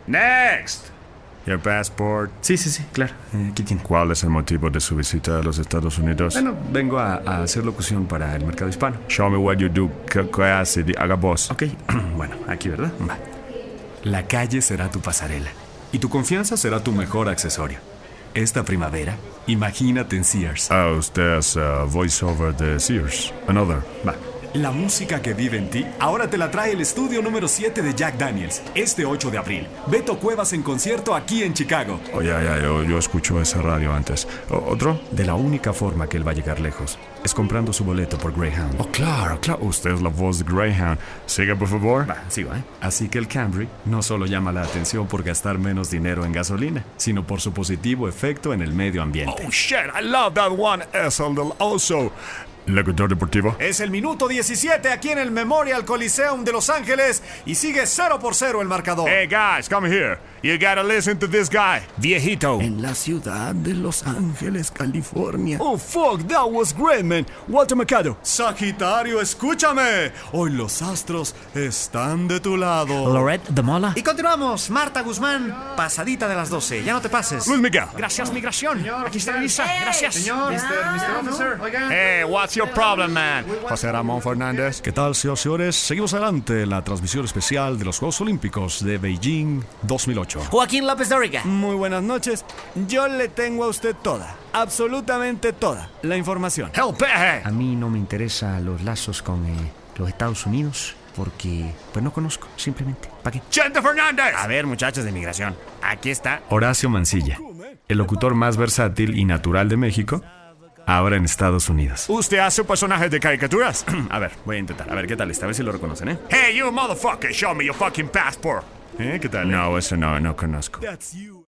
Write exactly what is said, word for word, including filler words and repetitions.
Next. Your passport. Sí, sí, sí, claro. Eh, aquí tiene. ¿Cuál es el motivo de su visita a los Estados Unidos? Bueno, vengo a, a hacer locución para el mercado hispano. Show me what you do. ¿Qué, qué hace? Di- Haga voz. Ok, bueno, aquí, ¿verdad? Va. La calle será tu pasarela y tu confianza será tu mejor accesorio. Esta primavera, imagínate en Sears. Ah, usted es uh, voiceover de Sears. Another. Va. La música que vive en ti ahora te la trae el estudio número siete de Jack Daniels, este ocho de abril. Beto Cuevas en concierto aquí en Chicago. Oh, ya, ya, yo, yo escucho esa radio antes. O- ¿Otro? De la única forma que él va a llegar lejos es comprando su boleto por Greyhound. Oh, claro, claro. Usted es la voz de Greyhound. Siga, por favor. Va, sigo, ¿eh? Así que el Camry no solo llama la atención por gastar menos dinero en gasolina, sino por su positivo efecto en el medio ambiente. Oh, shit, I love that one. Es el del oso. Locutor deportivo. Es el minuto diecisiete aquí en el Memorial Coliseum de Los Ángeles y sigue cero por cero el marcador. Hey, guys, come here. You gotta listen to this guy. Viejito. En la ciudad de Los Ángeles, California. Oh, fuck, that was great, man. Walter Mercado. Sagitario, escúchame. Hoy los astros están de tu lado. Lorette de Mola. Y continuamos. Marta Guzmán, pasadita de las doce. Ya no te pases. Luis Miguel. Gracias, migración. Aquí está Elisa. Gracias. Señor, mister mister Officer, oigan. Hey, what's your problem, man? José Ramón Fernández. ¿Qué tal, señoras y señores? Seguimos adelante en la transmisión especial de los Juegos Olímpicos de Beijing dos mil ocho. Joaquín López Dóriga. Muy buenas noches. Yo le tengo a usted toda, absolutamente toda, la información. Help, hey. A mí no me interesan los lazos con eh, los Estados Unidos porque pues no conozco, simplemente. ¿Para qué? Chente Fernández. A ver, muchachos de migración, aquí está. Horacio Mancilla, el locutor más versátil y natural de México, ahora en Estados Unidos. ¿Usted hace personajes de caricaturas? A ver, voy a intentar. A ver qué tal está, a ver si lo reconocen, ¿eh? Hey, you motherfucker, show me your fucking passport. ¿Eh? ¿Qué tal? No, eso no, no conozco.